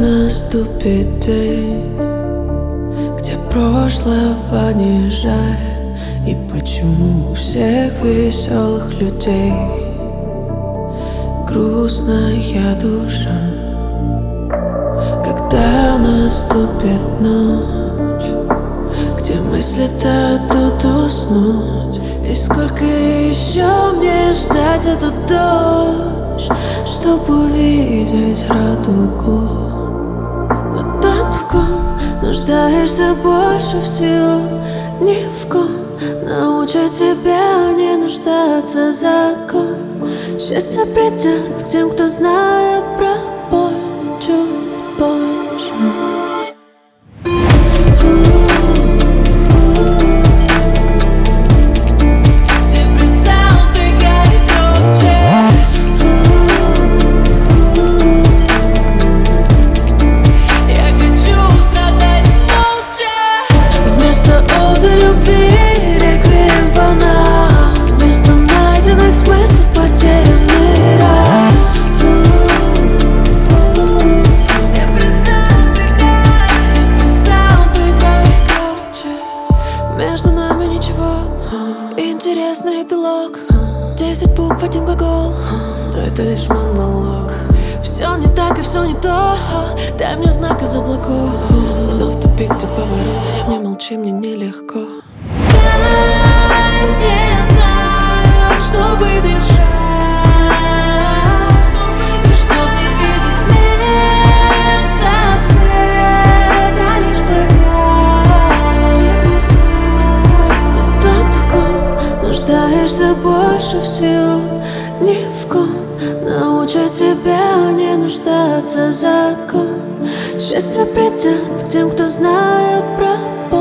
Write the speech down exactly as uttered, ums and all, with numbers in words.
наступит день, где прошлого не жаль, и почему у всех веселых людей грустная душа? Когда наступит ночь, где мысли дадут уснуть, и сколько еще мне ждать этот дождь, чтобы увидеть радугу? Но тот, в ком нуждаешься больше всего, ни в ком научат тебя не нуждаться. Закон счастье придет к тем, кто знает про боль чуть позже. Между нами ничего, интересный эпилог. Десять букв, один глагол, но это лишь монолог. Все не так и все не то, дай мне знак из облаков. Вновь тупик, где поворот, не молчи, мне нелегко. Дай мне знак, чтобы дышать, чтоб не видеть вместо света лишь плакат. Тот, в ком нуждаешься больше всего, ни в ком научат тебя не нуждаться. Закон счастье придет к тем, кто знает про боль.